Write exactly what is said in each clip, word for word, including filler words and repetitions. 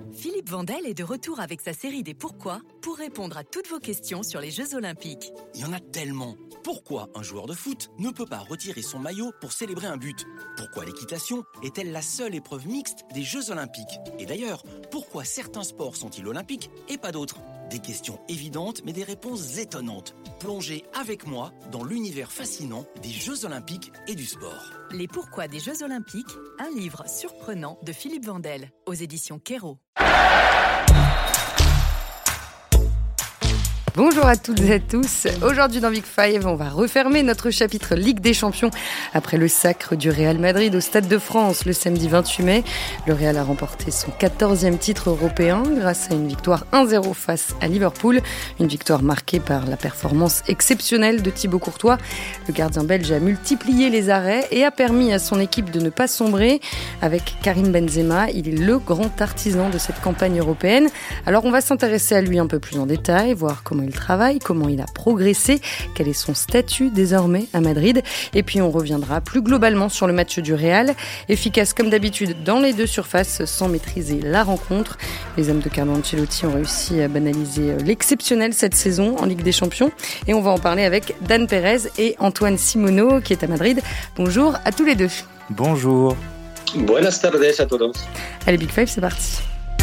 Philippe Vandel est de retour avec sa série des Pourquoi pour répondre à toutes vos questions sur les Jeux Olympiques. Il y en a tellement. Pourquoi un joueur de foot ne peut pas retirer son maillot pour célébrer un but? Pourquoi l'équitation est-elle la seule épreuve mixte des Jeux Olympiques? Et d'ailleurs, pourquoi certains sports sont-ils olympiques et pas d'autres? Des questions évidentes mais des réponses étonnantes. Plongez avec moi dans l'univers fascinant des Jeux Olympiques et du sport. Les Pourquoi des Jeux Olympiques, un livre surprenant de Philippe Vandel, aux éditions Kero. Bonjour à toutes et à tous. Aujourd'hui dans Big Five, on va refermer notre chapitre Ligue des Champions après le sacre du Real Madrid au Stade de France le samedi vingt-huit mai. Le Real a remporté son quatorzième titre européen grâce à une victoire un zéro face à Liverpool. Une victoire marquée par la performance exceptionnelle de Thibaut Courtois. Le gardien belge a multiplié les arrêts et a permis à son équipe de ne pas sombrer. Avec Karim Benzema, il est le grand artisan de cette campagne européenne. Alors on va s'intéresser à lui un peu plus en détail, voir comment il travaille, comment il a progressé, quel est son statut désormais à Madrid. Et puis on reviendra plus globalement sur le match du Real, efficace comme d'habitude dans les deux surfaces sans maîtriser la rencontre. Les hommes de Carlo Ancelotti ont réussi à banaliser l'exceptionnel cette saison en Ligue des Champions. Et on va en parler avec Dan Pérez et Antoine Simoneau qui est à Madrid. Bonjour à tous les deux. Bonjour. Buenas tardes a todos. Allez, Big Five, c'est parti.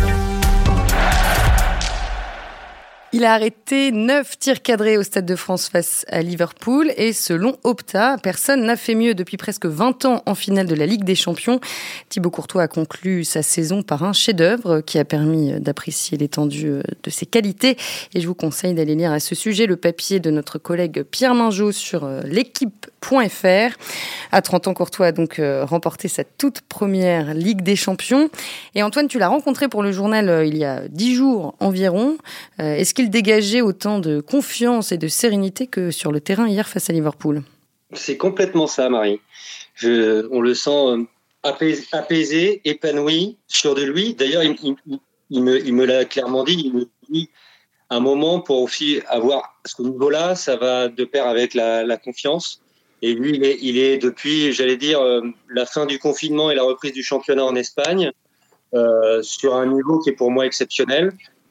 Il a arrêté neuf tirs cadrés au Stade de France face à Liverpool et selon Opta, personne n'a fait mieux depuis presque vingt ans en finale de la Ligue des Champions. Thibaut Courtois a conclu sa saison par un chef-d'œuvre qui a permis d'apprécier l'étendue de ses qualités. Et je vous conseille d'aller lire à ce sujet le papier de notre collègue Pierre Mingeot sur l'équipe point f r. À trente ans, Courtois a donc remporté sa toute première Ligue des Champions. Et Antoine, tu l'as rencontré pour le journal il y a dix jours environ. Est-ce qu'il dégageait autant de confiance et de sérénité que sur le terrain hier face à Liverpool? C'est complètement ça, Marie. Je, on le sent apaisé, apaisé, épanoui, sûr de lui. D'ailleurs, il, il, il, me, il me l'a clairement dit. Il me dit un moment pour aussi avoir à ce niveau-là, ça va de pair avec la, la confiance. Et lui, il est, il est depuis, j'allais dire, la fin du confinement et la reprise du championnat en Espagne, euh, sur un niveau qui est pour moi exceptionnel.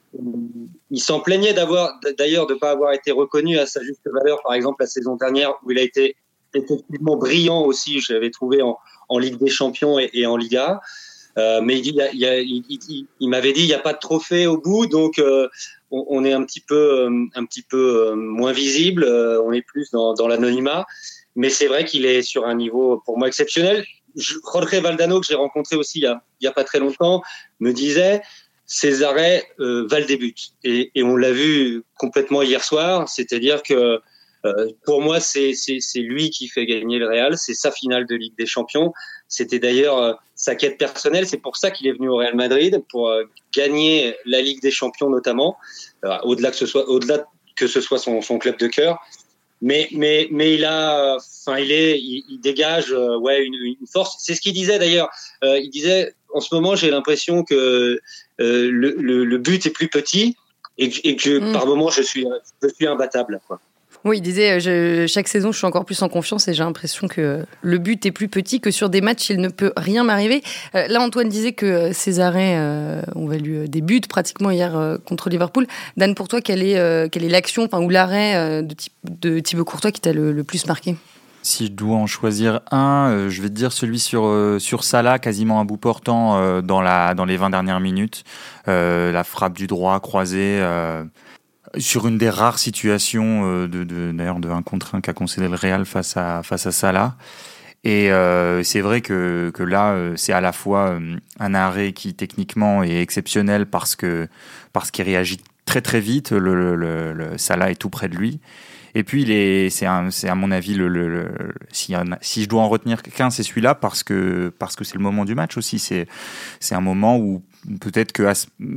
Il s'en plaignait d'avoir, d'ailleurs de ne pas avoir été reconnu à sa juste valeur, par exemple la saison dernière où il a été effectivement brillant aussi, je l'avais trouvé en, en Ligue des Champions et, et en Liga. Euh, mais il, il, il, il, il m'avait dit il n'y a pas de trophée au bout, donc euh, on, on est un petit peu, un petit peu moins visible, euh, on est plus dans, dans l'anonymat. Mais c'est vrai qu'il est sur un niveau pour moi exceptionnel. Jorge Valdano, que j'ai rencontré aussi il y a, il y a pas très longtemps, me disait ces arrêts euh, valent des buts. Et, et on l'a vu complètement hier soir, c'est-à-dire que euh, pour moi, c'est, c'est, c'est lui qui fait gagner le Real, c'est sa finale de Ligue des Champions. C'était d'ailleurs euh, sa quête personnelle, c'est pour ça qu'il est venu au Real Madrid, pour euh, gagner la Ligue des Champions notamment, euh, au-delà que ce soit, au-delà que ce soit son, son club de cœur. Mais mais mais il a, enfin il est, il, il dégage euh, ouais une, une force. C'est ce qu'il disait d'ailleurs. Euh, il disait en ce moment j'ai l'impression que euh, le, le le but est plus petit et que, et que mmh. par moment je suis je suis imbattable quoi. Oui, il disait je, chaque saison je suis encore plus en confiance et j'ai l'impression que le but est plus petit, que sur des matchs il ne peut rien m'arriver. Euh, là Antoine disait que ses arrêts euh, ont valu des buts pratiquement hier euh, contre Liverpool. Dan, pour toi quelle est euh, quelle est l'action, enfin ou l'arrêt euh, de, de Thibaut Courtois qui t'a le, le plus marqué? Si je dois en choisir un, euh, je vais te dire celui sur euh, sur Salah, quasiment à bout portant euh, dans la dans les vingt dernières minutes, euh, la frappe du droit croisée. Euh, Sur une des rares situations euh, de, de, d'ailleurs de un contre un qu'a concédé le Real face à, face à Salah. Et euh, c'est vrai que, que là, euh, c'est à la fois euh, un arrêt qui techniquement est exceptionnel parce, que, parce qu'il réagit très très vite. Le, le, le, le Salah est tout près de lui. Et puis, il est, c'est, un, c'est à mon avis, le, le, le, si, si je dois en retenir qu'un, c'est celui-là parce que, parce que c'est le moment du match aussi. C'est, c'est un moment où peut-être que,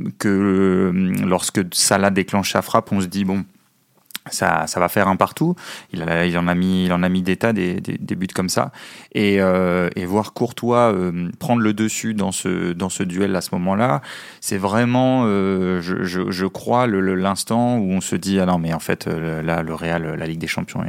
que lorsque Salah déclenche sa frappe, on se dit, bon, ça, ça va faire un partout. Il, a, il, en, a mis, il en a mis des tas, des, des, des buts comme ça. Et, euh, et voir Courtois euh, prendre le dessus dans ce, dans ce duel à ce moment-là, c'est vraiment, euh, je, je, je crois, le, le, l'instant où on se dit, ah non, mais en fait, là, le Real, la Ligue des Champions est,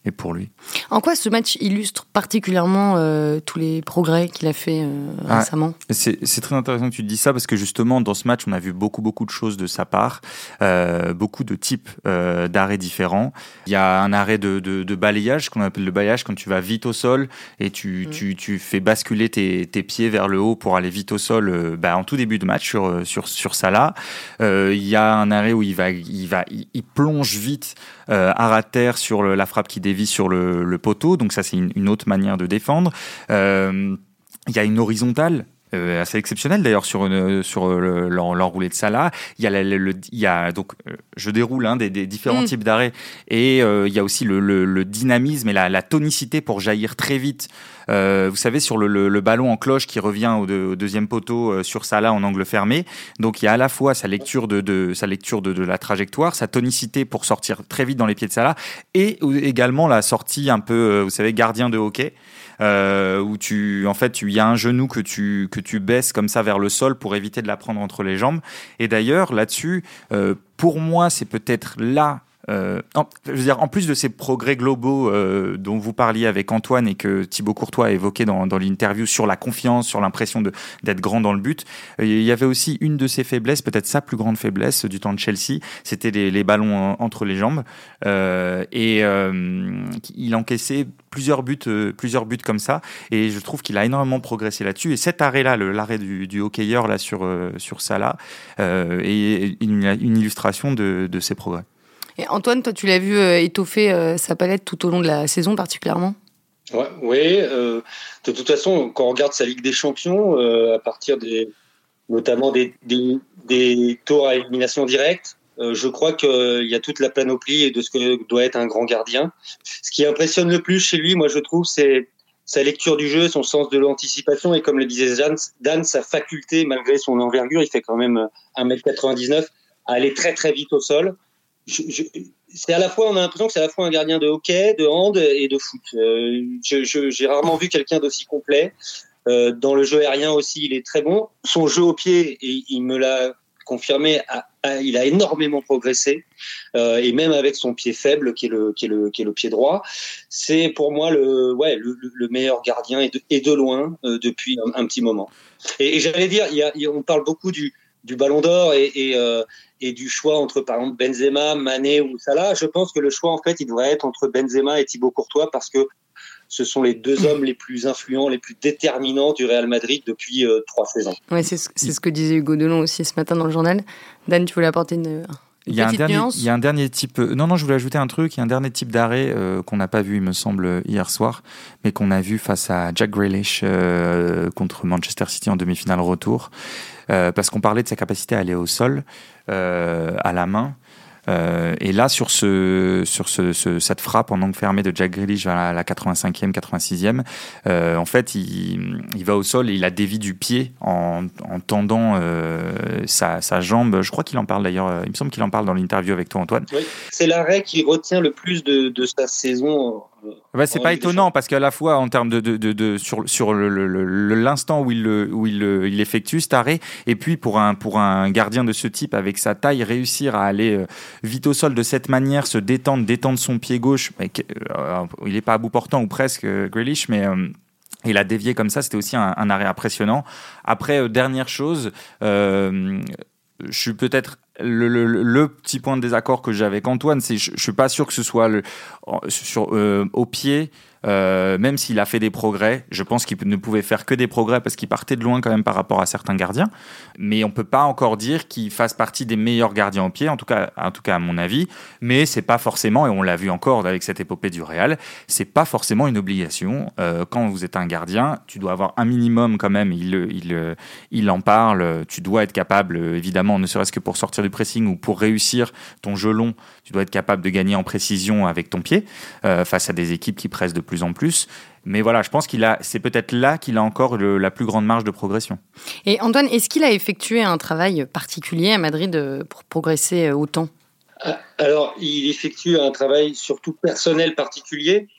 et pour lui. En quoi ce match illustre particulièrement euh, tous les progrès qu'il a fait euh, ah, récemment ? c'est, c'est très intéressant que tu te dises ça parce que justement dans ce match on a vu beaucoup beaucoup de choses de sa part, euh, beaucoup de types euh, d'arrêts différents. Il y a un arrêt de, de, de balayage, qu'on appelle le balayage, quand tu vas vite au sol et tu, mmh. tu, tu fais basculer tes, tes pieds vers le haut pour aller vite au sol euh, bah, en tout début de match sur, sur, sur Salah. Euh, il y a un arrêt où il, va, il, va, il, il plonge vite euh, à terre sur le, la frappe qui dévie sur le, le poteau, donc ça c'est une, une autre manière de défendre. Euh, il y a une horizontale Euh, assez exceptionnel d'ailleurs sur, une, sur le, l'enroulé de Salah. Il y a, le, le, il y a donc, euh, je déroule hein, des, des différents mmh. types d'arrêts et euh, il y a aussi le, le, le dynamisme et la, la tonicité pour jaillir très vite. Euh, vous savez, sur le, le, le ballon en cloche qui revient au, de, au deuxième poteau euh, sur Salah en angle fermé. Donc il y a à la fois sa lecture de, de sa lecture de, de la trajectoire, sa tonicité pour sortir très vite dans les pieds de Salah et également la sortie un peu, euh, vous savez, gardien de hockey. Euh, où tu, en fait, tu y a un genou que tu que tu baisses comme ça vers le sol pour éviter de la prendre entre les jambes. Et d'ailleurs, là-dessus, euh, pour moi, c'est peut-être là. Euh, en, je veux dire, en plus de ces progrès globaux euh, dont vous parliez avec Antoine et que Thibaut Courtois a évoqué dans, dans l'interview sur la confiance, sur l'impression de, d'être grand dans le but, euh, il y avait aussi une de ses faiblesses, peut-être sa plus grande faiblesse du temps de Chelsea, c'était les, les ballons en, entre les jambes. Euh, et euh, il encaissait plusieurs buts, euh, plusieurs buts comme ça. Et je trouve qu'il a énormément progressé là-dessus. Et cet arrêt-là, le, l'arrêt du, du hockeyeur là sur euh, sur Salah, euh, est une, une illustration de, de ses progrès. Et Antoine, toi, tu l'as vu euh, étoffer euh, sa palette tout au long de la saison particulièrement ? Ouais, oui, euh, de toute façon, quand on regarde sa Ligue des Champions, euh, à partir des, notamment des, des, des tours à élimination directe, euh, je crois qu'il y a toute la panoplie de ce que doit être un grand gardien. Ce qui impressionne le plus chez lui, moi, je trouve, c'est sa lecture du jeu, son sens de l'anticipation et, comme le disait Dan, Dan sa faculté, malgré son envergure, il fait quand même un mètre quatre-vingt-dix-neuf, à aller très très vite au sol. Je, je, c'est à la fois, on a l'impression que c'est à la fois un gardien de hockey, de hand et de foot. Euh, je, je, j'ai rarement vu quelqu'un d'aussi complet. Euh, dans le jeu aérien aussi, il est très bon. Son jeu au pied, et il me l'a confirmé, a, a, il a énormément progressé. Euh, et même avec son pied faible, qui est le, qui est le, qui est le pied droit, c'est pour moi le, ouais, le, le meilleur gardien et de, et de loin euh, depuis un, un petit moment. Et, et j'allais dire, il y a, il y a, on parle beaucoup du du Ballon d'Or et, et, euh, et du choix entre, par exemple, Benzema, Mané ou Salah. Je pense que le choix, en fait, il devrait être entre Benzema et Thibaut Courtois parce que ce sont les deux hommes les plus influents, les plus déterminants du Real Madrid depuis euh, trois saisons. Ouais, c'est, c'est ce que disait Hugo Delon aussi ce matin dans le journal. Dan, tu voulais apporter une... Il y, a un dernier, il y a un dernier type. Non, non, je voulais ajouter un truc. Il y a un dernier type d'arrêt euh, qu'on n'a pas vu, il me semble, hier soir, mais qu'on a vu face à Jack Grealish euh, contre Manchester City en demi-finale retour. Euh, parce qu'on parlait de sa capacité à aller au sol, euh, à la main. Euh, et là, sur, ce, sur ce, ce, cette frappe en angle fermé de Jack Grealish à la quatre-vingt-cinquième, quatre-vingt-sixième, euh, en fait, il, il va au sol et il a dévié du pied en, en tendant euh, sa, sa jambe. Je crois qu'il en parle d'ailleurs, il me semble qu'il en parle dans l'interview avec toi, Antoine. Oui, c'est l'arrêt qui retient le plus de, de sa saison. Bah, c'est pas étonnant parce qu'à la fois en termes de, de, de, de sur, sur le, le, le, l'instant où il, le, où il, le, il effectue cet arrêt, et puis pour un, pour un gardien de ce type avec sa taille, réussir à aller vite au sol de cette manière, se détendre, détendre son pied gauche, mais, euh, il n'est pas à bout portant ou presque euh, Grealish, mais euh, il a dévié comme ça, c'était aussi un, un arrêt impressionnant. Après, euh, dernière chose, euh, je suis peut-être Le, le, le petit point de désaccord que j'ai avec Antoine, c'est je, je suis pas sûr que ce soit le, sur, euh, au pied, euh, même s'il a fait des progrès. Je pense qu'il ne pouvait faire que des progrès parce qu'il partait de loin quand même par rapport à certains gardiens. Mais on peut pas encore dire qu'il fasse partie des meilleurs gardiens au pied, en tout cas, en tout cas à mon avis. Mais c'est pas forcément, et on l'a vu encore avec cette épopée du Real, c'est pas forcément une obligation. Euh, quand vous êtes un gardien, tu dois avoir un minimum quand même. Il, il, il en parle. Tu dois être capable, évidemment, ne serait-ce que pour sortir du pressing ou pour réussir ton jeu long, tu dois être capable de gagner en précision avec ton pied euh, face à des équipes qui pressent de plus en plus. Mais voilà, je pense qu'il a, c'est peut-être là qu'il a encore le, la plus grande marge de progression. Et Antoine, est-ce qu'il a effectué un travail particulier à Madrid pour progresser autant ? Alors, il effectue un travail surtout personnel particulier.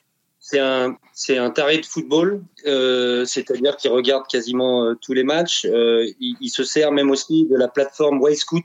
c'est un, c'est un taré de football, euh, c'est-à-dire qu'il regarde quasiment euh, tous les matchs. Euh, il, il se sert même aussi de la plateforme Wisecout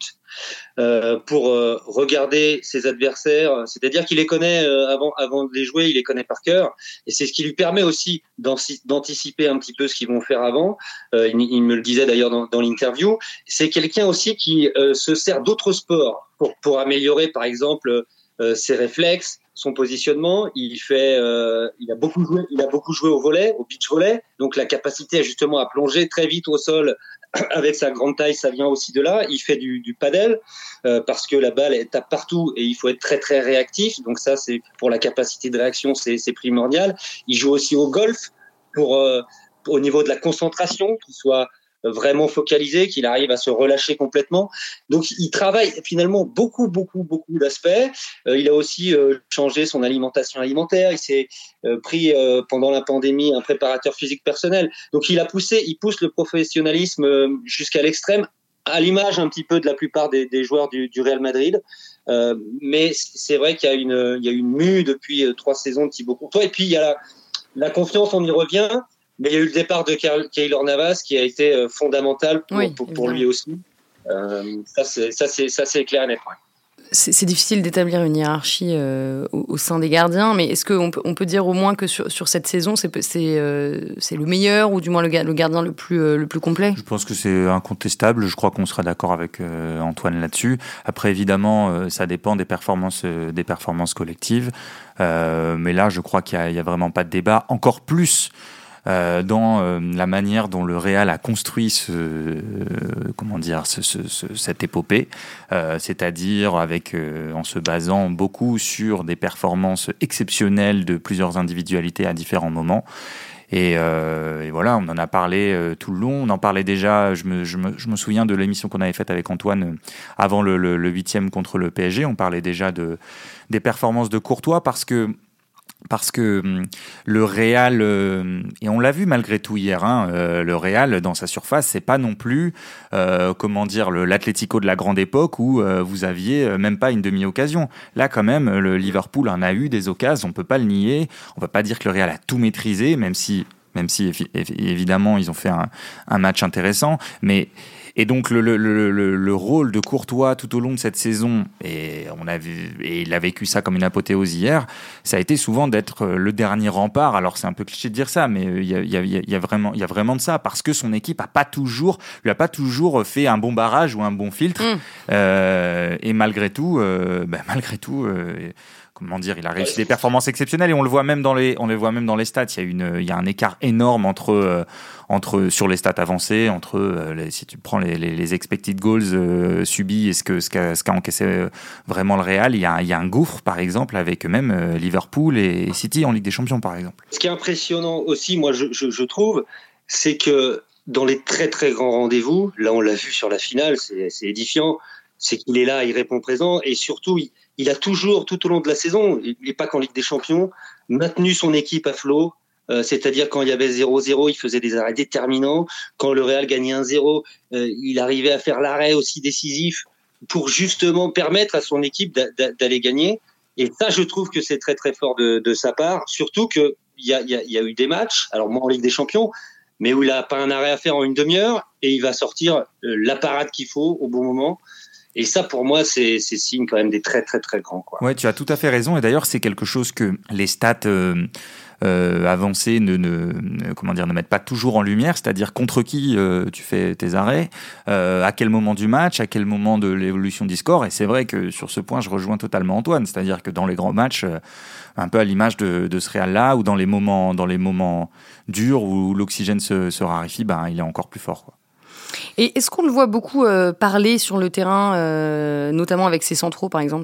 euh, pour euh, regarder ses adversaires. C'est-à-dire qu'il les connaît euh, avant, avant de les jouer, il les connaît par cœur. Et c'est ce qui lui permet aussi d'anticiper un petit peu ce qu'ils vont faire avant. Euh, il, il me le disait d'ailleurs dans, dans l'interview. C'est quelqu'un aussi qui euh, se sert d'autres sports pour, pour améliorer, par exemple, euh, ses réflexes, son positionnement. Il fait, euh, il a beaucoup joué, il a beaucoup joué au volley, au beach volley. Donc la capacité justement à plonger très vite au sol avec sa grande taille, ça vient aussi de là. Il fait du, du paddle euh, parce que la balle elle tape partout et il faut être très très réactif. Donc ça, c'est pour la capacité de réaction, c'est, c'est primordial. Il joue aussi au golf pour euh, au niveau de la concentration, qu'il soit vraiment focalisé, qu'il arrive à se relâcher complètement. Donc, il travaille finalement beaucoup, beaucoup, beaucoup d'aspects. Euh, il a aussi euh, changé son alimentation alimentaire. Il s'est euh, pris euh, pendant la pandémie un préparateur physique personnel. Donc, il a poussé, il pousse le professionnalisme euh, jusqu'à l'extrême, à l'image un petit peu de la plupart des, des joueurs du, du Real Madrid. Euh, mais c'est vrai qu'il y a une, il y a une mue depuis euh, trois saisons de Thibaut Courtois. Et puis, il y a la, la confiance, on y revient. Mais il y a eu le départ de Keylor Navas qui a été fondamental pour, oui, pour, pour lui aussi. Euh, ça, c'est, ça, c'est, ça, c'est clair et net. Ouais. C'est, c'est difficile d'établir une hiérarchie euh, au, au sein des gardiens, mais est-ce qu'on peut, on peut dire au moins que sur, sur cette saison, c'est, c'est, euh, c'est le meilleur ou du moins le, le gardien le plus, euh, le plus complet ? Je pense que c'est incontestable. Je crois qu'on sera d'accord avec euh, Antoine là-dessus. Après, évidemment, euh, ça dépend des performances, euh, des performances collectives. Euh, mais là, je crois qu'il n'y a, il y a vraiment pas de débat. Encore plus Euh, dans euh, la manière dont le Real a construit ce, euh, comment dire, ce, ce, ce, cette épopée, euh, c'est-à-dire avec, euh, en se basant beaucoup sur des performances exceptionnelles de plusieurs individualités à différents moments. Et, euh, et voilà, on en a parlé euh, tout le long. On en parlait déjà, je me, je me, je me souviens de l'émission qu'on avait faite avec Antoine euh, avant le, le, le huitième contre le P S G. On parlait déjà de, des performances de Courtois parce que Parce que le Real, euh, et on l'a vu malgré tout hier, hein, euh, le Real dans sa surface, c'est pas non plus, euh, comment dire, le, l'Atlético de la grande époque où euh, vous aviez euh, même pas une demi-occasion. Là, quand même, le Liverpool en a eu des occasions, on peut pas le nier. On va pas dire que le Real a tout maîtrisé, même si, même si évidemment ils ont fait un, un match intéressant, mais et donc le, le, le, le rôle de Courtois tout au long de cette saison, et, on a vu, et il a vécu ça comme une apothéose hier, ça a été souvent d'être le dernier rempart. Alors c'est un peu cliché de dire ça, mais il y a, il y a, il y a, vraiment, il y a vraiment de ça, parce que son équipe a pas toujours, lui a pas toujours fait un bon barrage ou un bon filtre. Mmh. Euh, et malgré tout, euh, ben, malgré tout... Euh, Comment dire, il a réussi des performances exceptionnelles et on le voit même dans les, on le voit même dans les stats. Il y a une, il y a un écart énorme entre, euh, entre sur les stats avancées, entre euh, les, si tu prends les, les, les expected goals euh, subis et ce que, ce qu'a, ce qu'a encaissé euh, vraiment le Real. Il y a, il y a un gouffre par exemple avec même euh, Liverpool et City en Ligue des Champions par exemple. Ce qui est impressionnant aussi, moi je, je, je trouve, c'est que dans les très très grands rendez-vous, là on l'a vu sur la finale, c'est, c'est édifiant. C'est qu'il est là, il répond présent et surtout il, il a toujours tout au long de la saison, et pas qu'en Ligue des Champions, maintenu son équipe à flot. Euh, c'est-à-dire quand il y avait zéro zéro, il faisait des arrêts déterminants. Quand le Real gagnait un zéro, euh, il arrivait à faire l'arrêt aussi décisif pour justement permettre à son équipe d'a, d'a, d'aller gagner. Et ça, je trouve que c'est très très fort de, de sa part. Surtout qu'il y a, y, a, y a eu des matchs, alors moi en Ligue des Champions, mais où il n'a pas un arrêt à faire en une demi-heure et il va sortir euh, la parade qu'il faut au bon moment. Et ça, pour moi, c'est, c'est signe quand même des très, très, très grands, quoi. Ouais, tu as tout à fait raison. Et d'ailleurs, c'est quelque chose que les stats euh, euh, avancées ne, ne, comment dire, ne mettent pas toujours en lumière. C'est-à-dire contre qui euh, tu fais tes arrêts, euh, à quel moment du match, à quel moment de l'évolution du score. Et c'est vrai que sur ce point, je rejoins totalement Antoine. C'est-à-dire que dans les grands matchs, euh, un peu à l'image de, de ce Real-là, ou dans les moments, dans les moments durs où l'oxygène se, se raréfie, ben, il est encore plus fort, quoi. Et est-ce qu'on le voit beaucoup euh, parler sur le terrain, euh, notamment avec ses centraux, par exemple ?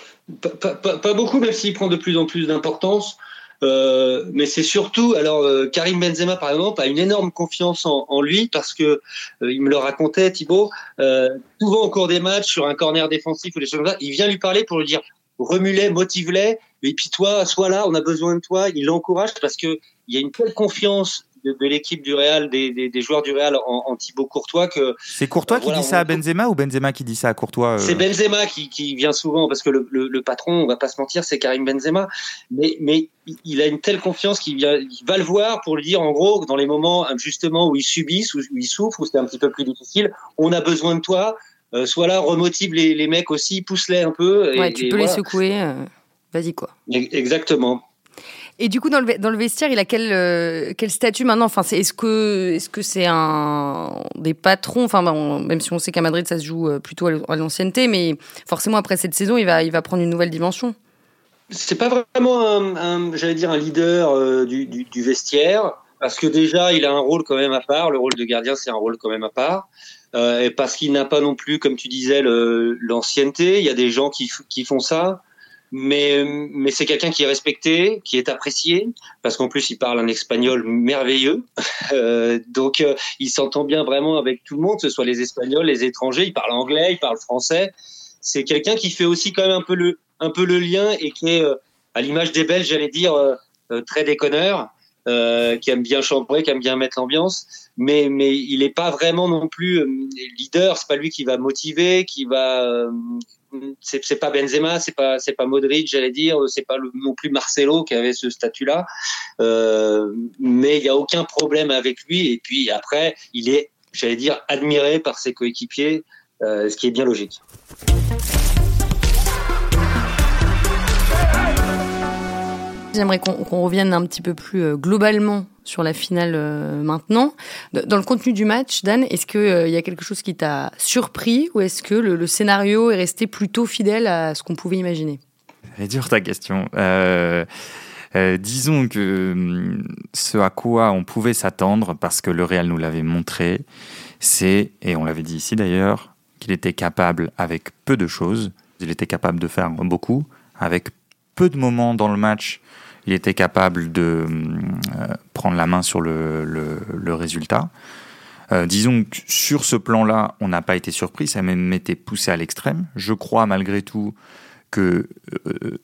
pas, pas, pas beaucoup, même s'il prend de plus en plus d'importance. Euh, mais c'est surtout, alors euh, Karim Benzema, par exemple, a une énorme confiance en, en lui parce que euh, il me le racontait, Thibaut, euh, souvent au cours des matchs, sur un corner défensif ou des choses comme ça, il vient lui parler pour lui dire remue-les, motive-les, et puis toi, sois là, on a besoin de toi. Il l'encourage parce que il y a une telle confiance de, de l'équipe du Real, des, des, des joueurs du Real en, en Thibaut Courtois que c'est Courtois euh, qui voilà, dit ça à Benzema ou Benzema qui dit ça à Courtois euh... C'est Benzema qui, qui vient souvent parce que le, le, le patron, on va pas se mentir, c'est Karim Benzema, mais, mais il a une telle confiance qu'il vient, il va le voir pour lui dire en gros dans les moments justement où il subissent, où il souffre, où c'est un petit peu plus difficile, on a besoin de toi, euh, sois là, remotive les, les mecs aussi, pousse-les un peu. Et, ouais, tu et peux voilà. les secouer, euh, vas-y quoi. Exactement. Et du coup, dans le, dans le vestiaire, il a quel, euh, quel statut maintenant ? Enfin, c'est, est-ce que, est-ce que c'est un des patrons ? Enfin, bon, même si on sait qu'à Madrid, ça se joue plutôt à l'ancienneté, mais forcément, après cette saison, il va, il va prendre une nouvelle dimension. C'est pas vraiment un, un j'allais dire, un leader euh, du, du, du vestiaire, parce que déjà, il a un rôle quand même à part. Le rôle de gardien, c'est un rôle quand même à part. Euh, et parce qu'il n'a pas non plus, comme tu disais, le, l'ancienneté. Il y a des gens qui, qui font ça. Mais, mais c'est quelqu'un qui est respecté, qui est apprécié, parce qu'en plus il parle un espagnol merveilleux, euh, donc euh, il s'entend bien vraiment avec tout le monde, que ce soit les Espagnols, les étrangers. Il parle anglais, il parle français. C'est quelqu'un qui fait aussi quand même un peu le, un peu le lien et qui est, euh, à l'image des Belges, j'allais dire, euh, euh, très déconneur, euh, qui aime bien chambrer, qui aime bien mettre l'ambiance. Mais, mais il n'est pas vraiment non plus euh, leader. C'est pas lui qui va motiver, qui va euh, c'est, c'est pas Benzema, c'est pas c'est pas Modric, j'allais dire, c'est pas le, non plus Marcelo qui avait ce statut-là, euh, mais il y a aucun problème avec lui. Et puis après, il est, j'allais dire, admiré par ses coéquipiers, euh, ce qui est bien logique. J'aimerais qu'on, qu'on revienne un petit peu plus euh, globalement sur la finale euh, maintenant. Dans le contenu du match, Dan, est-ce qu'il euh, y a quelque chose qui t'a surpris ou est-ce que le, le scénario est resté plutôt fidèle à ce qu'on pouvait imaginer ? Elle est dure ta question. Euh, euh, disons que ce à quoi on pouvait s'attendre, parce que le Real nous l'avait montré, c'est, et on l'avait dit ici d'ailleurs, qu'il était capable avec peu de choses, il était capable de faire beaucoup, avec peu de moments dans le match, il était capable de euh, prendre la main sur le, le, le résultat. Euh, disons que sur ce plan-là, on n'a pas été surpris, ça a même été poussé à l'extrême. Je crois malgré tout que euh,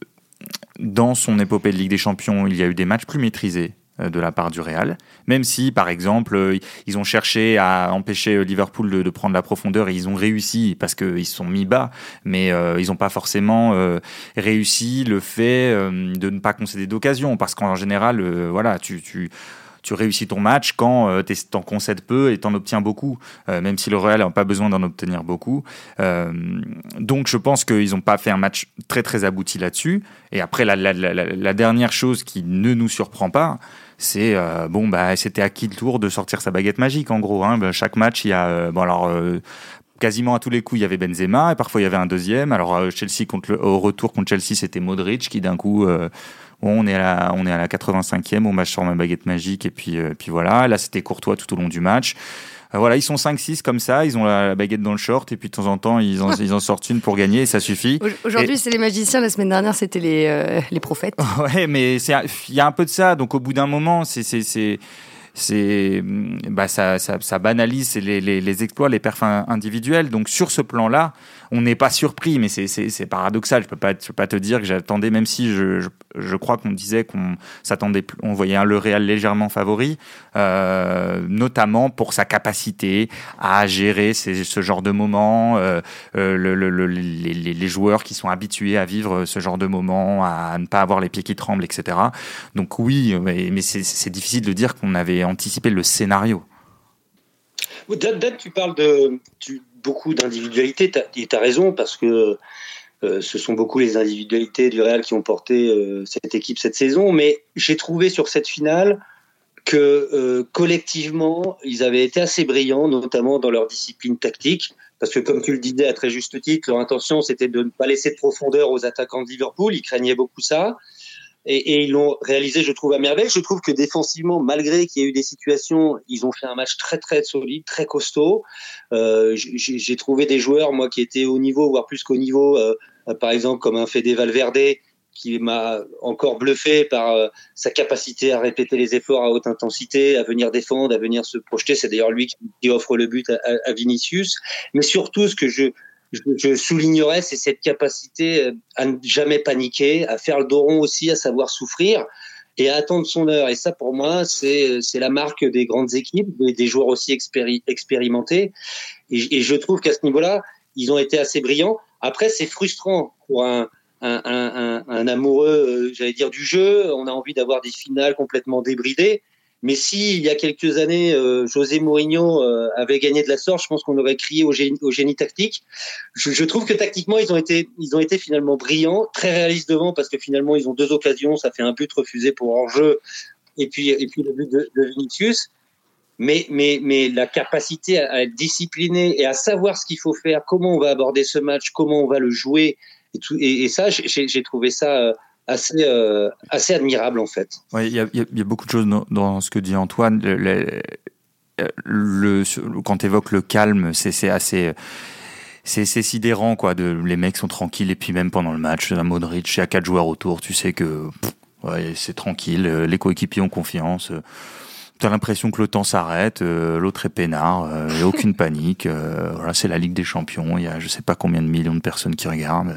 dans son épopée de Ligue des Champions, il y a eu des matchs plus maîtrisés euh, de la part du Real, même si, par exemple, euh, ils ont cherché à empêcher Liverpool de, de prendre la profondeur et ils ont réussi parce qu'ils se sont mis bas, mais euh, ils n'ont pas forcément euh, réussi le fait euh, de ne pas concéder d'occasion, parce qu'en général, euh, voilà, tu... tu tu réussis ton match quand euh, t'en concèdes peu et t'en obtiens beaucoup, euh, même si le Real n'a pas besoin d'en obtenir beaucoup. Euh, donc je pense qu'ils n'ont pas fait un match très très abouti là-dessus. Et après, la, la, la, la dernière chose qui ne nous surprend pas, c'est euh, bon bah c'était à qui le tour de sortir sa baguette magique en gros. Hein. Ben, chaque match, il y a euh, bon alors. Euh, Quasiment à tous les coups, il y avait Benzema et parfois il y avait un deuxième. Alors Chelsea contre le, au retour contre Chelsea, c'était Modric qui d'un coup, euh, bon, on est à la, on est à la quatre-vingt-cinquième, on match sur ma baguette magique et puis, euh, puis voilà. Là, c'était Courtois tout au long du match. Euh, voilà, ils sont cinq six comme ça, ils ont la, la baguette dans le short et puis de temps en temps, ils en, ils en sortent une pour gagner et ça suffit. Aujourd'hui, et... c'est les magiciens. La semaine dernière, c'était les, euh, les prophètes. Ouais, mais c'est, il y a un peu de ça. Donc au bout d'un moment, c'est, c'est, c'est c'est bah ça, ça, ça banalise les, les, les exploits, les perfs individuels. Donc sur ce plan-là, on n'est pas surpris, mais c'est, c'est, c'est paradoxal. Je peux pas, je peux pas te dire que j'attendais, même si je, je, je crois qu'on disait qu'on s'attendait, on voyait un le Real légèrement favori, euh, notamment pour sa capacité à gérer ces, ce genre de moments, euh, euh, le, le, le, les, les joueurs qui sont habitués à vivre ce genre de moments, à ne pas avoir les pieds qui tremblent, et cetera. Donc oui, mais, mais c'est, c'est difficile de dire qu'on avait anticiper le scénario. Dan, Dan, tu parles de tu, beaucoup d'individualités, et tu as raison, parce que euh, ce sont beaucoup les individualités du Real qui ont porté euh, cette équipe cette saison, mais j'ai trouvé sur cette finale que euh, collectivement, ils avaient été assez brillants, notamment dans leur discipline tactique, parce que comme tu le disais à très juste titre, leur intention c'était de ne pas laisser de profondeur aux attaquants de Liverpool, ils craignaient beaucoup ça. Et, et ils l'ont réalisé, je trouve, à merveille. Je trouve que défensivement, malgré qu'il y ait eu des situations, ils ont fait un match très, très solide, très costaud. Euh, j'ai, j'ai trouvé des joueurs, moi, qui étaient au niveau, voire plus qu'au niveau, euh, par exemple, comme un Fede Valverde, qui m'a encore bluffé par euh, sa capacité à répéter les efforts à haute intensité, à venir défendre, à venir se projeter. C'est d'ailleurs lui qui, qui offre le but à, à Vinicius. Mais surtout, ce que je... Je, je soulignerais, c'est cette capacité à ne jamais paniquer, à faire le dos rond aussi, à savoir souffrir. et à attendre son heure. Et ça, pour moi, c'est, c'est la marque des grandes équipes, des, des joueurs aussi expéri- expérimentés. Et, et je trouve qu'à ce niveau-là, ils ont été assez brillants. Après, c'est frustrant pour un, un, un, un, un amoureux, euh, j'allais dire, du jeu. On a envie d'avoir des finales complètement débridées. Mais si, il y a quelques années, euh, José Mourinho euh, avait gagné de la sorte, je pense qu'on aurait crié au génie, au génie tactique. Je, je trouve que tactiquement, ils ont été, ils ont été finalement brillants, très réalistes devant, parce que finalement, ils ont deux occasions, ça fait un but refusé pour hors-jeu, et puis, et puis le but de, de Vinicius. Mais, mais, mais la capacité à, à être discipliné et à savoir ce qu'il faut faire, comment on va aborder ce match, comment on va le jouer, et, tout, et, et ça, j'ai, j'ai trouvé ça euh, assez, euh, assez admirable en fait. Oui, il y a, y a beaucoup de choses dans, dans ce que dit Antoine. Le, le, le, quand tu évoques le calme, c'est, c'est assez... C'est, c'est sidérant, quoi. De, les mecs sont tranquilles, et puis même pendant le match, la Modric, il y a quatre joueurs autour, tu sais que pff, ouais, c'est tranquille, les coéquipiers ont confiance. T'as l'impression que le temps s'arrête, euh, l'autre est peinard, il euh, n'y a aucune panique. Euh, voilà, c'est la Ligue des Champions, il y a je sais pas combien de millions de personnes qui regardent.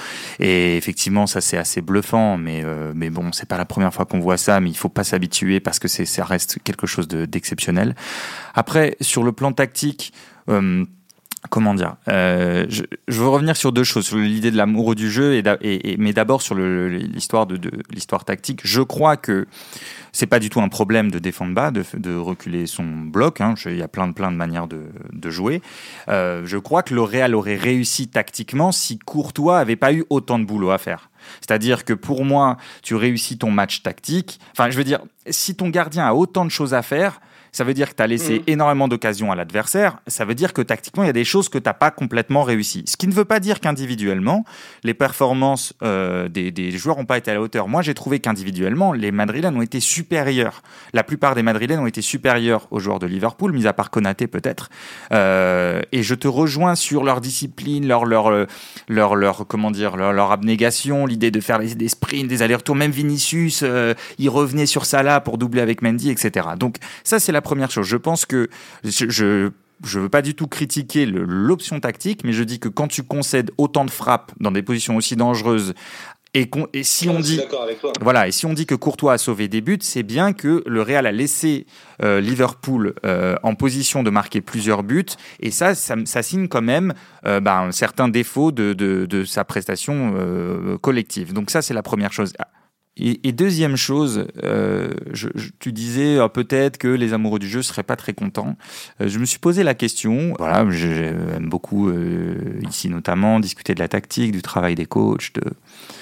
Et effectivement, ça c'est assez bluffant, mais euh, mais bon, c'est pas la première fois qu'on voit ça, mais il faut pas s'habituer parce que c'est ça reste quelque chose de, d'exceptionnel. Après, sur le plan tactique. Euh, Comment dire euh, je, je veux revenir sur deux choses, sur l'idée de l'amour du jeu, et, et, et mais d'abord sur le, l'histoire de, de l'histoire tactique. Je crois que c'est pas du tout un problème de défendre bas, de, de reculer son bloc. Hein. Il y a plein de plein de manières de, de jouer. Euh, je crois que le Real aurait réussi tactiquement si Courtois avait pas eu autant de boulot à faire. C'est-à-dire que pour moi, tu réussis ton match tactique. Enfin, je veux dire, si ton gardien a autant de choses à faire, ça veut dire que tu as laissé mmh. énormément d'occasions à l'adversaire. Ça veut dire que tactiquement, il y a des choses que tu n'as pas complètement réussies. Ce qui ne veut pas dire qu'individuellement, les performances euh, des, des joueurs n'ont pas été à la hauteur. Moi, j'ai trouvé qu'individuellement, les Madrilènes ont été supérieurs. La plupart des Madrilènes ont été supérieurs aux joueurs de Liverpool, mis à part Konaté peut-être. Euh, et je te rejoins sur leur discipline, leur, leur, leur, leur, comment dire, leur, leur abnégation, l'idée de faire des, des sprints, des allers-retours. Même Vinicius, euh, il revenait sur Salah pour doubler avec Mendy, et cetera. Donc ça, c'est la première chose. Je pense que je, je je veux pas du tout critiquer le, l'option tactique, mais je dis que quand tu concèdes autant de frappes dans des positions aussi dangereuses, et, et si on dit voilà, et si on dit que Courtois a sauvé des buts, c'est bien que le Real a laissé euh, Liverpool euh, en position de marquer plusieurs buts, et ça, ça, ça signe quand même euh, bah, un certain défaut de, de, de sa prestation euh, collective. Donc ça, c'est la première chose. Et, et deuxième chose, euh, je, je, tu disais euh, peut-être que les amoureux du jeu seraient pas très contents. Euh, je me suis posé la question. Voilà, j'aime beaucoup euh, ici notamment discuter de la tactique, du travail des coachs. De...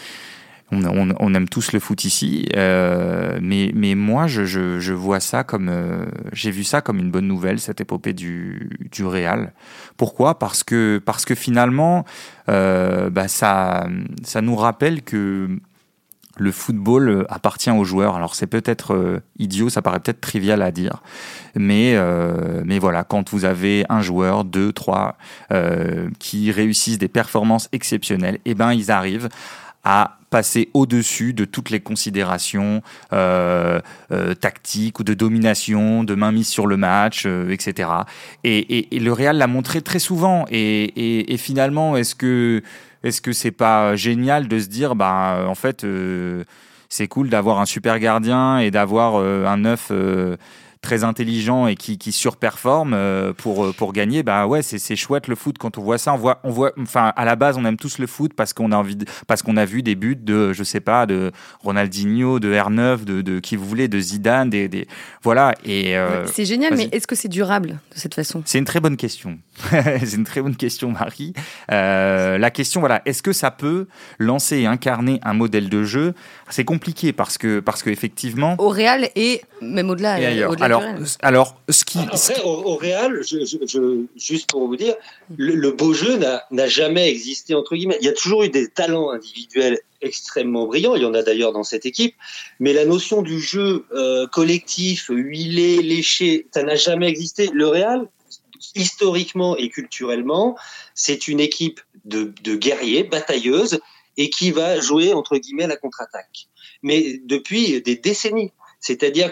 On, on, on aime tous le foot ici, euh, mais mais moi je, je, je vois ça comme euh, j'ai vu ça comme une bonne nouvelle, cette épopée du du Real. Pourquoi ? Parce que parce que finalement, euh, bah ça ça nous rappelle que le football appartient aux joueurs. Alors c'est peut-être euh, idiot, ça paraît peut-être trivial à dire, mais euh, mais voilà, quand vous avez un joueur, deux, trois euh, qui réussissent des performances exceptionnelles, eh ben ils arrivent à passer au-dessus de toutes les considérations euh, euh, tactiques ou de domination, de mainmise sur le match, euh, et cetera. Et, et, et le Real l'a montré très souvent. Et, et, et finalement, est-ce que Est-ce que c'est pas génial de se dire, bah, en fait, euh, c'est cool d'avoir un super gardien et d'avoir euh, un neuf euh, très intelligent et qui, qui surperforme euh, pour pour gagner. Bah ouais, c'est c'est chouette le foot quand on voit ça. On voit on voit. Enfin, à la base, on aime tous le foot parce qu'on a envie de, parce qu'on a vu des buts de, je sais pas, de Ronaldinho, de R neuf, de de qui vous voulez, de Zidane, des des voilà. Et euh, c'est génial, vas-y. Mais est-ce que c'est durable de cette façon ? C'est une très bonne question. C'est une très bonne question, Marie. Euh, la question, voilà, est-ce que ça peut lancer et incarner un modèle de jeu ? C'est compliqué parce que parce que effectivement au Real et même au-delà. Et ailleurs. Au-delà alors, alors, ce qui après ce qui... au, au Real, je, je, je, juste pour vous dire, le, le beau jeu n'a, n'a jamais existé entre guillemets. Il y a toujours eu des talents individuels extrêmement brillants. Il y en a d'ailleurs dans cette équipe, mais la notion du jeu euh, collectif, huilé, léché, ça n'a jamais existé. Le Real, historiquement et culturellement, c'est une équipe de, de guerriers, batailleuses, et qui va jouer, entre guillemets, la contre-attaque. Mais depuis des décennies. C'est-à-dire que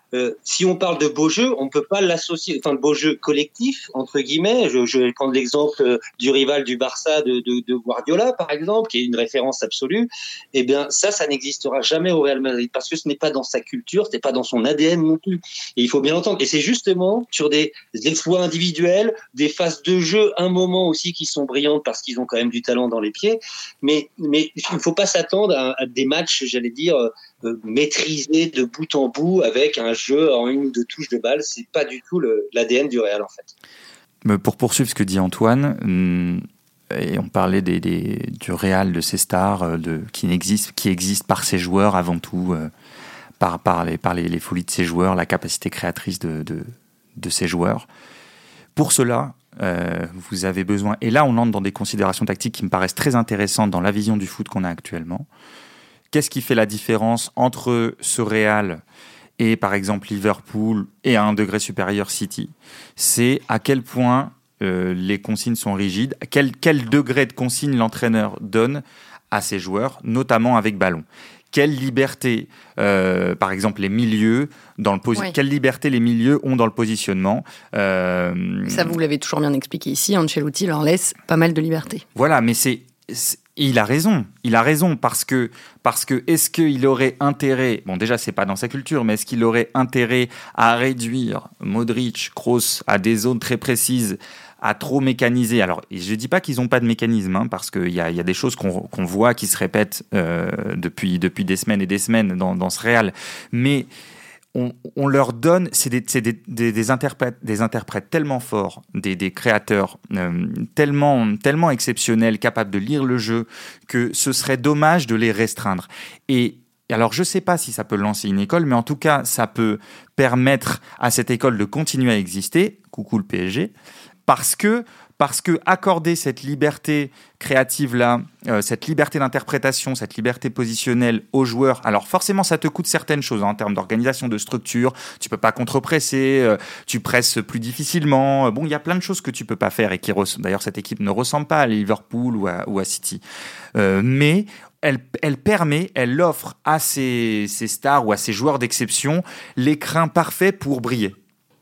euh, si on parle de beau jeu, on ne peut pas l'associer, enfin de beau jeu collectif entre guillemets. Je, je vais prendre l'exemple du rival du Barça de, de, de Guardiola par exemple, qui est une référence absolue. Eh bien ça, ça n'existera jamais au Real Madrid parce que ce n'est pas dans sa culture, ce n'est pas dans son A D N non plus. Et il faut bien l'entendre. Et c'est justement sur des exploits individuels, des phases de jeu, un moment aussi qui sont brillantes parce qu'ils ont quand même du talent dans les pieds. Mais mais il ne faut pas s'attendre à, à des matchs, j'allais dire, euh, maîtrisés de bout en bout avec un jeu en une ou deux touches de balle. C'est pas du tout le, l'A D N du Real en fait. Pour poursuivre ce que dit Antoine, et on parlait des, des, du Real, de ses stars, de, qui n'existent, qui existent par ses joueurs avant tout, euh, par, par, les, par les, les folies de ses joueurs, la capacité créatrice de, de, de ses joueurs. Pour cela, euh, vous avez besoin, et là on entre dans des considérations tactiques qui me paraissent très intéressantes dans la vision du foot qu'on a actuellement. Qu'est-ce qui fait la différence entre ce Real et par exemple Liverpool et à un degré supérieur City? C'est à quel point euh, les consignes sont rigides, quel, quel degré de consigne l'entraîneur donne à ses joueurs, notamment avec ballon. Quelle liberté, euh, par exemple, les milieux, dans le posi- oui. quelle liberté les milieux ont dans le positionnement. Euh... Ça, vous l'avez toujours bien expliqué ici, Ancelotti leur laisse pas mal de liberté. Voilà, mais c'est... c'est... Il a raison, il a raison parce que, parce que est-ce qu'il aurait intérêt, bon déjà c'est pas dans sa culture, mais est-ce qu'il aurait intérêt à réduire Modric, Kroos à des zones très précises, à trop mécaniser? Alors je dis pas qu'ils n'ont pas de mécanisme, hein, parce qu'il y a, y a des choses qu'on, qu'on voit qui se répètent euh, depuis, depuis des semaines et des semaines dans, dans ce Real, mais On, on leur donne, c'est des, c'est des, des, des, interprètes, des interprètes tellement forts, des, des créateurs euh, tellement, tellement exceptionnels, capables de lire le jeu, que ce serait dommage de les restreindre. Et alors, je ne sais pas si ça peut lancer une école, mais en tout cas, ça peut permettre à cette école de continuer à exister, coucou le P S G, parce que Parce que accorder cette liberté créative-là, euh, cette liberté d'interprétation, cette liberté positionnelle aux joueurs, alors forcément, ça te coûte certaines choses hein, en termes d'organisation, de structure. Tu peux pas contre-presser, euh, tu presses plus difficilement. Bon, il y a plein de choses que tu peux pas faire et qui, res- d'ailleurs, cette équipe ne ressemble pas à Liverpool ou à, ou à City. Euh, mais elle, elle permet, elle offre à ces, ces stars ou à ces joueurs d'exception l'écrin parfait pour briller.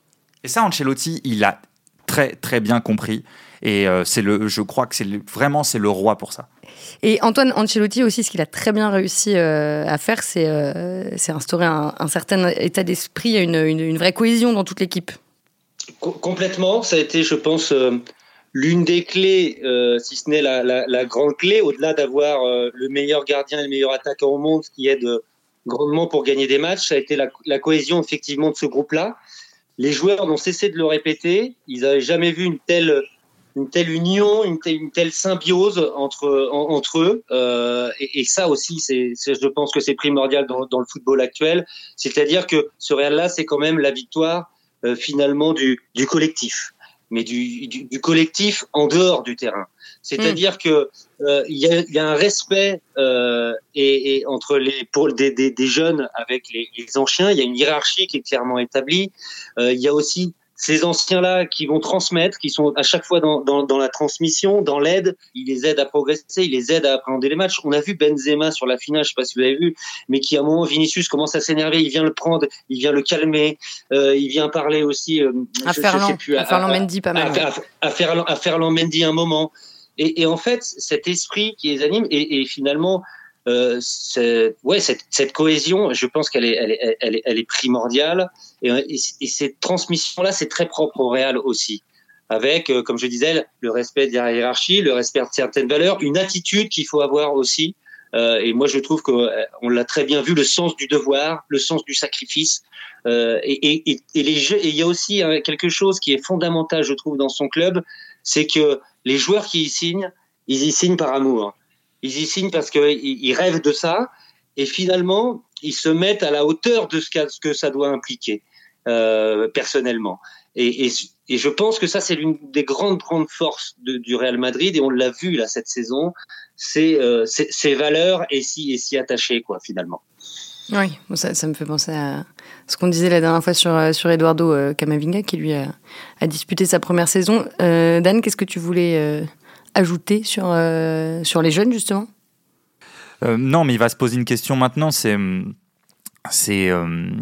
Et ça, Ancelotti, il a très, très bien compris. Et euh, c'est le, je crois que c'est le, vraiment c'est le roi pour ça. Et Antoine Ancelotti aussi, ce qu'il a très bien réussi euh, à faire, c'est, euh, c'est instaurer un, un certain état d'esprit, une, une, une vraie cohésion dans toute l'équipe. Co- complètement, ça a été, je pense, euh, l'une des clés, euh, si ce n'est la, la, la grande clé, au-delà d'avoir euh, le meilleur gardien et le meilleur attaquant au monde, qui aide euh, grandement pour gagner des matchs, ça a été la, la cohésion effectivement de ce groupe-là. Les joueurs n'ont cessé de le répéter, ils n'avaient jamais vu une telle une telle union, une telle, une telle symbiose entre, en, entre eux. Euh, et, et ça aussi, c'est, c'est, je pense que c'est primordial dans, dans le football actuel. C'est-à-dire que ce Real-là, c'est quand même la victoire euh, finalement du, du collectif, mais du, du, du collectif en dehors du terrain. C'est-à-dire mmh. que euh, il y a, y a un respect euh, et, et entre les pour des, des, des jeunes avec les, les anciens. Il y a une hiérarchie qui est clairement établie. Euh, il y a aussi ces anciens-là qui vont transmettre, qui sont à chaque fois dans, dans, dans la transmission, dans l'aide, ils les aident à progresser, ils les aident à appréhender les matchs. On a vu Benzema sur la finale, je sais pas si vous avez vu, mais qui à un moment, Vinicius commence à s'énerver, il vient le prendre, il vient le calmer, euh, il vient parler aussi... Euh, à je, Ferland, je sais plus, à, à Ferland Mendy pas mal. À, à, à, Ferland, à Ferland Mendy un moment. Et, et en fait, cet esprit qui les anime, et, et finalement... Euh, c'est, ouais, cette, cette cohésion, je pense qu'elle est, elle est, elle est, elle est primordiale. Et, et, et cette transmission-là, c'est très propre au Real aussi. Avec, euh, comme je disais, le respect de la hiérarchie, le respect de certaines valeurs, une attitude qu'il faut avoir aussi. Euh, et moi, je trouve qu'on l'a très bien vu, le sens du devoir, le sens du sacrifice. Euh, et, et, et les jeux, et il y a aussi hein, quelque chose qui est fondamental, je trouve, dans son club, c'est que les joueurs qui y signent, ils y signent par amour. Ils y signent parce qu'ils rêvent de ça et finalement, ils se mettent à la hauteur de ce que ça doit impliquer euh, personnellement. Et, et, et je pense que ça, c'est l'une des grandes, grandes forces de, du Real Madrid et on l'a vu là cette saison, c'est euh, ces valeurs et s'y et s'y attacher quoi finalement. Oui, ça, ça me fait penser à ce qu'on disait la dernière fois sur, sur Eduardo euh, Camavinga qui lui a, a disputé sa première saison. Euh, Dan, qu'est-ce que tu voulais... Euh... ajouter sur, euh, sur les jeunes, justement euh, Non, mais il va se poser une question maintenant, c'est, c'est euh,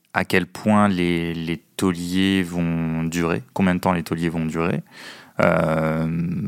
à quel point les, les tauliers vont durer, combien de temps les tauliers vont durer. Euh,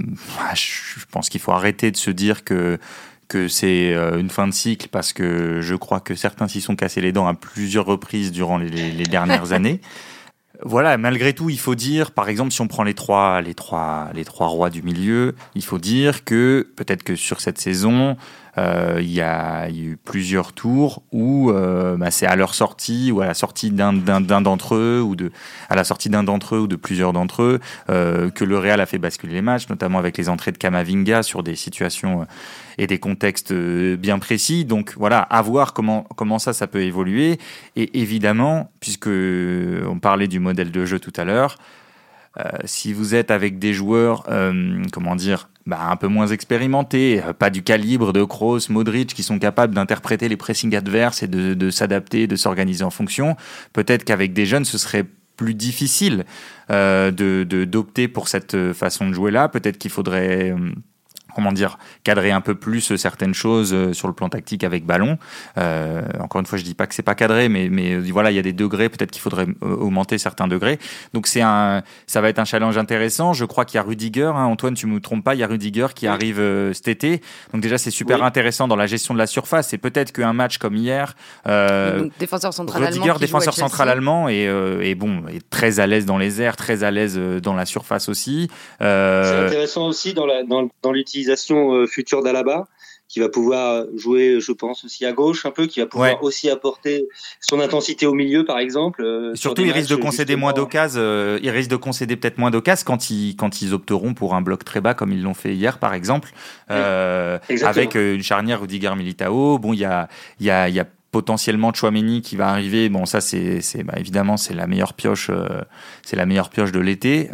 je pense qu'il faut arrêter de se dire que, que c'est une fin de cycle, parce que je crois que certains s'y sont cassés les dents à plusieurs reprises durant les, les dernières années. Voilà, malgré tout, il faut dire, par exemple, si on prend les trois, les trois, les trois rois du milieu, il faut dire que peut-être que sur cette saison, euh, il y a, il y a eu plusieurs tours où euh, bah, c'est à leur sortie ou à la sortie d'un, d'un, d'un d'entre eux ou de, à la sortie d'un d'entre eux ou de plusieurs d'entre eux euh, que le Real a fait basculer les matchs, notamment avec les entrées de Camavinga sur des situations et des contextes bien précis. Donc voilà, à voir comment comment ça ça peut évoluer. Et évidemment, puisque on parlait du modèle de jeu tout à l'heure, euh, si vous êtes avec des joueurs, euh, comment dire, bah, un peu moins expérimentés, pas du calibre de Kroos, Modric, qui sont capables d'interpréter les pressings adverses et de, de s'adapter, de s'organiser en fonction, peut-être qu'avec des jeunes, ce serait plus difficile euh, de, de, d'opter pour cette façon de jouer-là. Peut-être qu'il faudrait... Euh, comment dire, cadrer un peu plus certaines choses sur le plan tactique avec ballon. Euh, encore une fois, je dis pas que c'est pas cadré, mais, mais voilà, il y a des degrés, peut-être qu'il faudrait augmenter certains degrés. Donc c'est un, ça va être un challenge intéressant. Je crois qu'il y a Rudiger, hein, Antoine, tu me trompes pas, il y a Rudiger qui oui. arrive euh, cet été. Donc déjà, c'est super oui. intéressant dans la gestion de la surface. Et peut-être qu'un match comme hier, euh, donc, défenseur central Rudiger, allemand, défenseur central allemand, et, euh, et bon, est très à l'aise dans les airs, très à l'aise dans la surface aussi. Euh, c'est intéressant aussi dans la, dans, dans l'utilisation future d'Alaba, qui va pouvoir jouer, je pense, aussi à gauche un peu, qui va pouvoir ouais. aussi apporter son intensité au milieu, par exemple. Euh, Surtout, il risque de concéder justement... moins d'occasions. Euh, il risque de concéder peut-être moins d'occasions quand ils quand ils opteront pour un bloc très bas, comme ils l'ont fait hier, par exemple, euh, avec une charnière Rudiger-Militao. Bon, il y a il y a il y a potentiellement Tchouaméni qui va arriver. Bon, ça c'est c'est bah, évidemment c'est la meilleure pioche, euh, c'est la meilleure pioche de l'été.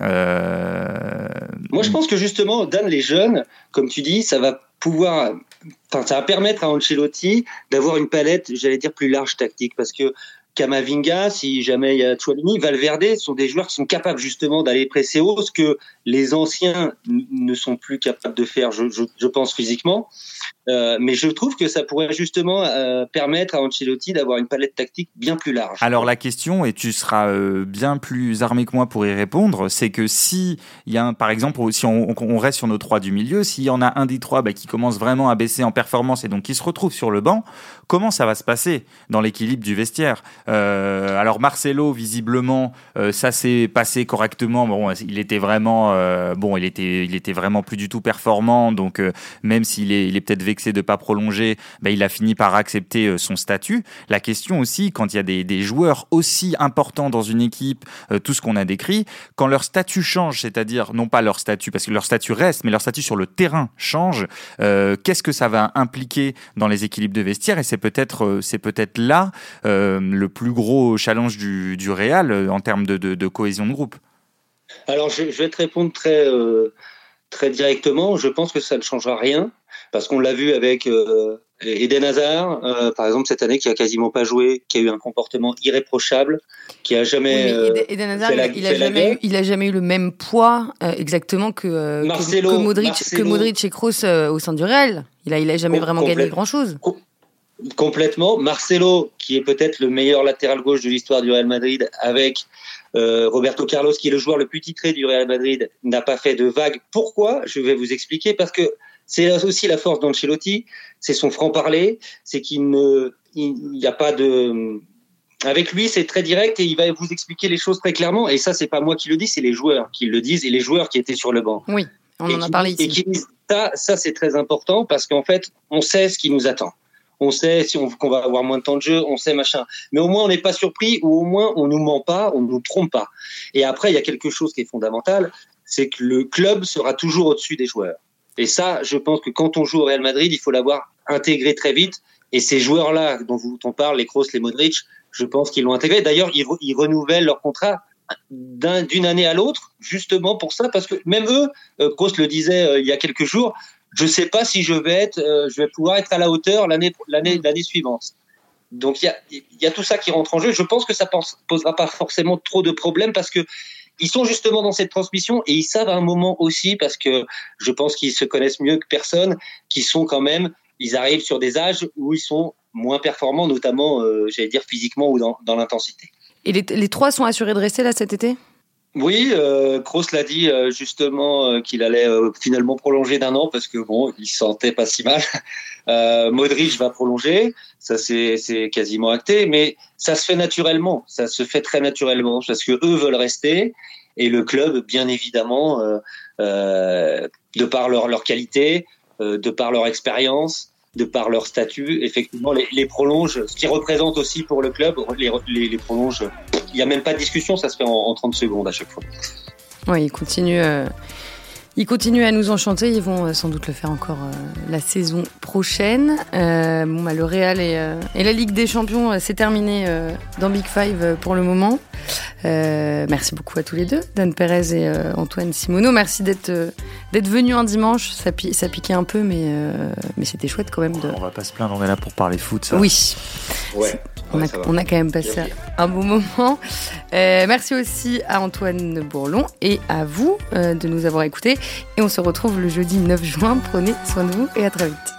Euh... Moi, je pense que justement, Dan, les jeunes, comme tu dis, ça va pouvoir, enfin, ça va permettre à Ancelotti d'avoir une palette, j'allais dire, plus large tactique, parce que Camavinga, si jamais il y a Tchouaméni, Valverde sont des joueurs qui sont capables justement d'aller presser haut, ce que les anciens n- ne sont plus capables de faire, je, je, je pense physiquement. Euh, mais je trouve que ça pourrait justement euh, permettre à Ancelotti d'avoir une palette tactique bien plus large. Alors la question, et tu seras euh, bien plus armé que moi pour y répondre, c'est que si il y a un, par exemple, si on, on reste sur nos trois du milieu, s'il y en a un des trois bah, qui commence vraiment à baisser en performance et donc qui se retrouve sur le banc, comment ça va se passer dans l'équilibre du vestiaire? euh, Alors Marcelo, visiblement, euh, ça s'est passé correctement. Bon, il était vraiment, euh, bon, il était, il était vraiment plus du tout performant. Donc euh, même s'il est, il est peut-être vexé de pas prolonger, bah, il a fini par accepter son statut. La question aussi, quand il y a des, des joueurs aussi importants dans une équipe, euh, tout ce qu'on a décrit, quand leur statut change, c'est-à-dire non pas leur statut, parce que leur statut reste, mais leur statut sur le terrain change, euh, qu'est-ce que ça va impliquer dans les équilibres de vestiaire? Et c'est peut-être, euh, c'est peut-être là euh, le plus gros challenge du, du Real euh, en termes de, de, de cohésion de groupe. Alors, je, je vais te répondre très... Euh... Très directement, je pense que ça ne changera rien, parce qu'on l'a vu avec euh, Eden Hazard, euh, par exemple cette année, qui a quasiment pas joué, qui a eu un comportement irréprochable, qui a jamais. Oui, mais Eden Hazard, la, il, a jamais eu, il a jamais eu le même poids euh, exactement que, euh, Marcelo, que, que Modric, Marcelo. que Modric et Kroos euh, au sein du Real. Il a, il a jamais Com- vraiment complète, gagné grand chose. Com- complètement. Marcelo, qui est peut-être le meilleur latéral gauche de l'histoire du Real Madrid, avec Euh, Roberto Carlos, qui est le joueur le plus titré du Real Madrid, n'a pas fait de vague. Pourquoi? Je vais vous expliquer. Parce que c'est aussi la force d'Ancelotti, c'est son franc-parler, c'est qu'il ne, il n'y a pas de... Avec lui, c'est très direct et il va vous expliquer les choses très clairement. Et ça, c'est pas moi qui le dis, c'est les joueurs qui le disent et les joueurs qui étaient sur le banc. Oui, on et en a qui, parlé ici. Et qui disent ça, ça, c'est très important parce qu'en fait, on sait ce qui nous attend. On sait si on, qu'on va avoir moins de temps de jeu, on sait machin. Mais au moins, on n'est pas surpris ou au moins, on nous ment pas, on nous trompe pas. Et après, il y a quelque chose qui est fondamental, c'est que le club sera toujours au-dessus des joueurs. Et ça, je pense que quand on joue au Real Madrid, il faut l'avoir intégré très vite. Et ces joueurs-là dont vous, on parle, les Kroos, les Modric, je pense qu'ils l'ont intégré. D'ailleurs, ils, ils renouvellent leur contrat d'un, d'une année à l'autre, justement pour ça, parce que même eux, euh, Kroos le disait euh, il y a quelques jours, je sais pas si je vais être, euh, je vais pouvoir être à la hauteur l'année, l'année, l'année suivante. Donc il y a, il y a tout ça qui rentre en jeu. Je pense que ça pense, posera pas forcément trop de problèmes parce que ils sont justement dans cette transmission et ils savent à un moment aussi, parce que je pense qu'ils se connaissent mieux que personne, qu'ils sont quand même, ils arrivent sur des âges où ils sont moins performants, notamment, euh, j'allais dire physiquement ou dans, dans l'intensité. Et les, les trois sont assurés de rester là cet été ? Oui, euh, Kroos l'a dit euh, justement euh, qu'il allait euh, finalement prolonger d'un an parce que bon, il se sentait pas si mal. Euh, Modric va prolonger, ça c'est c'est quasiment acté, mais ça se fait naturellement, ça se fait très naturellement parce que eux veulent rester et le club, bien évidemment, euh, euh, de par leur leur qualité, euh, de par leur expérience, de par leur statut, effectivement, les, les prolonge, ce qui représente aussi pour le club, les, les, les prolonge. Il n'y a même pas de discussion, ça se fait en, en trente secondes à chaque fois. Oui, ils continuent, euh, ils continuent à nous enchanter. Ils vont euh, sans doute le faire encore euh, la saison prochaine. Euh, bon, bah, le Real et, euh, et la Ligue des Champions, euh, c'est terminé euh, dans Big Five euh, pour le moment. Euh, merci beaucoup à tous les deux, Dan Perez et euh, Antoine Simoneau. Merci d'être euh, d'être venus un dimanche. Ça, pi- ça piquait un peu, mais euh, mais c'était chouette quand même. De... On va pas se plaindre, on est là pour parler foot. Ça. Oui. Ouais. On, ouais, a, on a quand même passé un bon moment. Euh, merci aussi à Antoine Bourlon et à vous euh, de nous avoir écoutés. Et on se retrouve le jeudi neuf juin. Prenez soin de vous et à très vite.